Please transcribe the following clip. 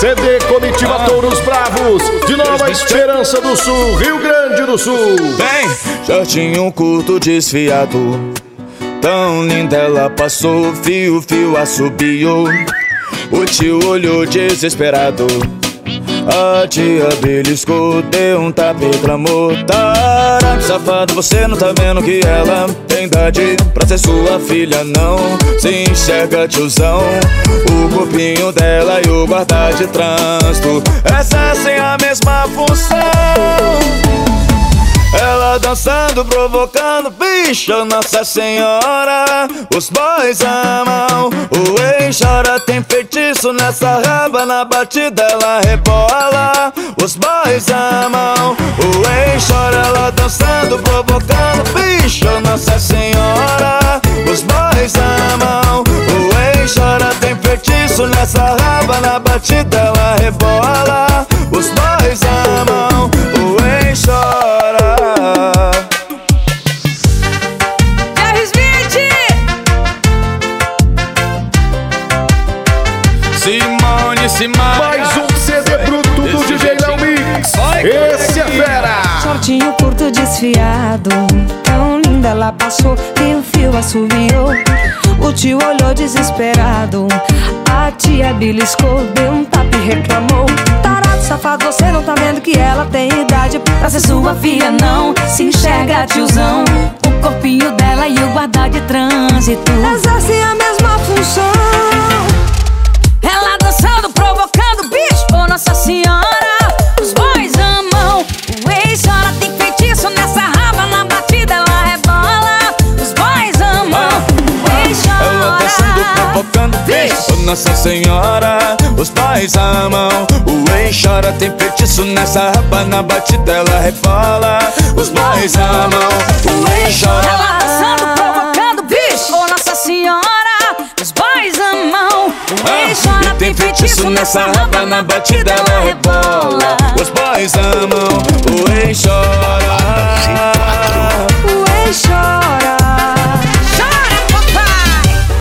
CD Comitiva Touros Bravos, de Nova Esperança do Sul, Rio Grande do Sul. Vem, shortinho curto desfiado, tão linda ela passou, fio, assobiou. O tio olhou desesperado, a tia beliscou, deu um tapa e reclamou. Tarado, safado, você não tá vendo que ela tem idade pra ser sua filha, não se enxerga, tiozão. O corpinho dela e o guarda de trânsito exercem a mesma função. Ela dançando, provocando, bicho, Nossa Senhora. Os boys amam, o ex chora, tem feitiço nessa raba, na batida ela rebola. Os boys amam, o ex chora, ela dançando, provocando, bicho, Nossa Senhora. Os boys amam, o ex chora, tem feitiço nessa raba, na batida ela rebola. Os boys amam, o ex chora. Mais um CD bruto do DJ Léo Mix. Esse é fera. Shortinho curto desfiado, tão linda ela passou, e o fio assobiou. O tio olhou desesperado, a tia beliscou, deu um tapa e reclamou. Tarado, safado, você não tá vendo que ela tem idade pra ser sua filha, não se enxerga, tiozão. O corpinho dela e o guarda de trânsito exercem a mesma função. Ela dançando, provocando, bicho, oh Nossa Senhora. Os boys amam, o ex chora, tem feitiço nessa raba, na batida ela rebola. Os boys amam, o ex chora. Ela dançando, provocando, bicho, oh Nossa Senhora. Os boys amam, o ex chora, tem feitiço nessa raba, na batida ela rebola. Os boys amam, o ex chora. Ela dançando, provocando, bicho, oh Nossa Senhora. Os boys amam, o ex chora, tem feitiço nessa raba, na batida ela rebola. Os boys amam, o ex chora.